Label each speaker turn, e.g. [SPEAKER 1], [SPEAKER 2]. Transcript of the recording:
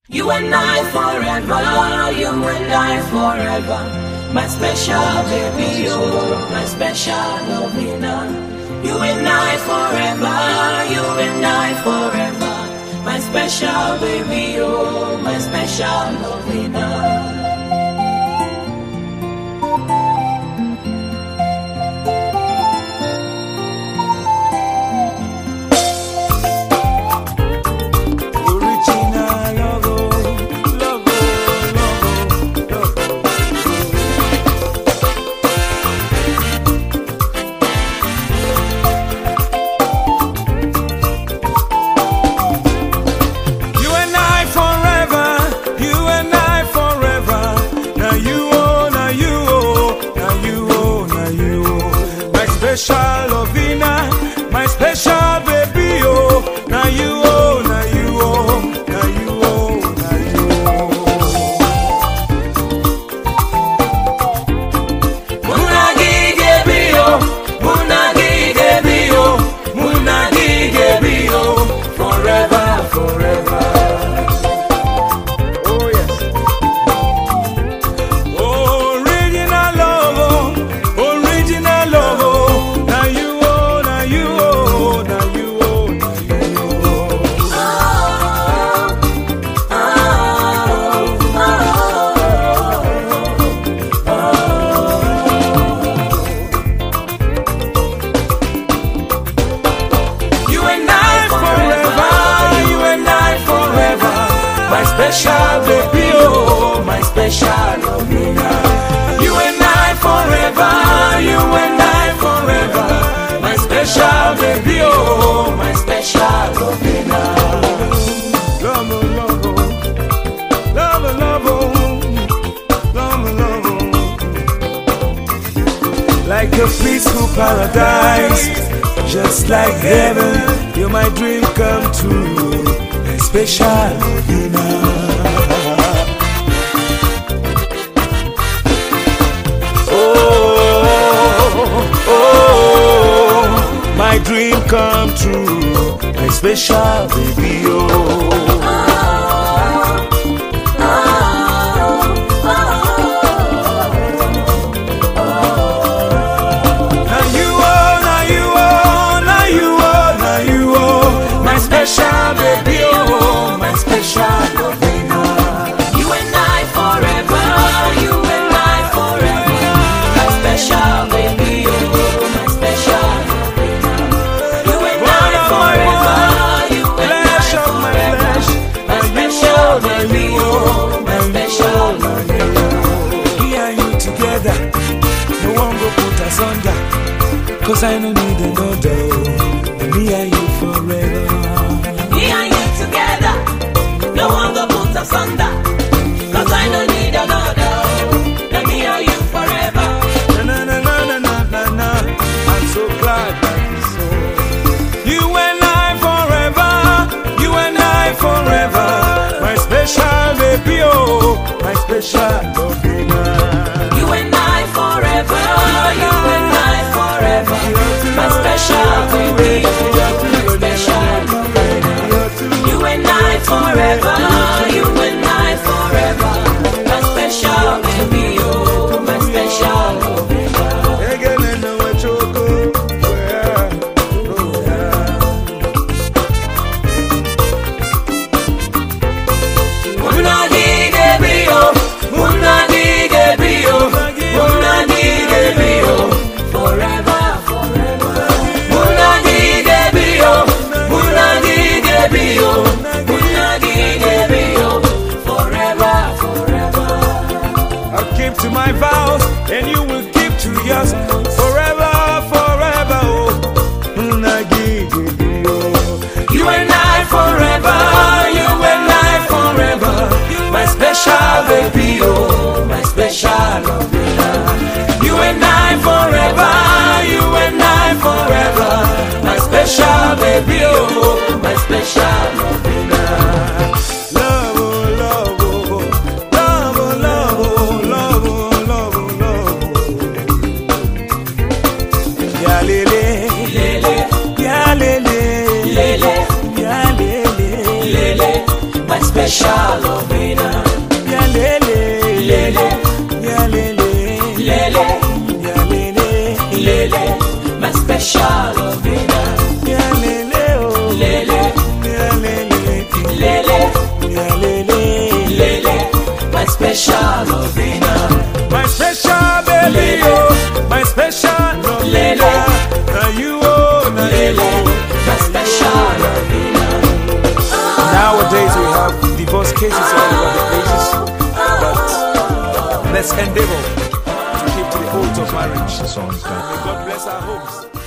[SPEAKER 1] You and I forever, you and I forever. My special baby, oh, my special Lovina. You and I forever, you and I forever. My special baby, oh, my special Lovina.
[SPEAKER 2] Special Lovina, my special baby, oh, now you, oh, now you, oh, now you, oh, now you, oh.
[SPEAKER 1] Munagi gebio, munagi gebio, munagi gebio, forever, forever.
[SPEAKER 2] Oh yes. Original love, original love.
[SPEAKER 1] My special baby, oh, my special Lovina. You and I forever, you and I forever. My special baby, oh, my special Lovina.
[SPEAKER 2] Love, love, love, love, love, love. Like a peaceful paradise, just like heaven, you're my dream come true. Special Lovina. Oh, my dream come true, my special baby, oh. Now you, oh, now you, oh, now you, oh, now you, oh, my special baby, oh. Cause I don't need another, me and you forever.
[SPEAKER 1] Me and you together, no one go put us under. Cause I don't need another, me and you forever.
[SPEAKER 2] Na na na na na na na. I'm so glad that we saw. You and I forever, you and I forever. My special baby, oh, my special Lovina.
[SPEAKER 1] You and I forever, you and I forever. My special special loving.
[SPEAKER 2] Yeah, lele,
[SPEAKER 1] Lele,
[SPEAKER 2] yeah, lele,
[SPEAKER 1] lele,
[SPEAKER 2] yeah, lele,
[SPEAKER 1] lele, my special loving.
[SPEAKER 2] yeah, lele, oh,
[SPEAKER 1] Lele,
[SPEAKER 2] yeah, lele,
[SPEAKER 1] lele,
[SPEAKER 2] yeah, lele,
[SPEAKER 1] lele, my special loving.
[SPEAKER 2] my special baby, oh, my special loving.
[SPEAKER 1] Lele.
[SPEAKER 2] Now you, oh, now you,
[SPEAKER 1] Lele, my special loving.
[SPEAKER 2] Nowadays we have divorce cases all over the places, but let's endeavor to keep to the oath of marriage. May God bless our homes.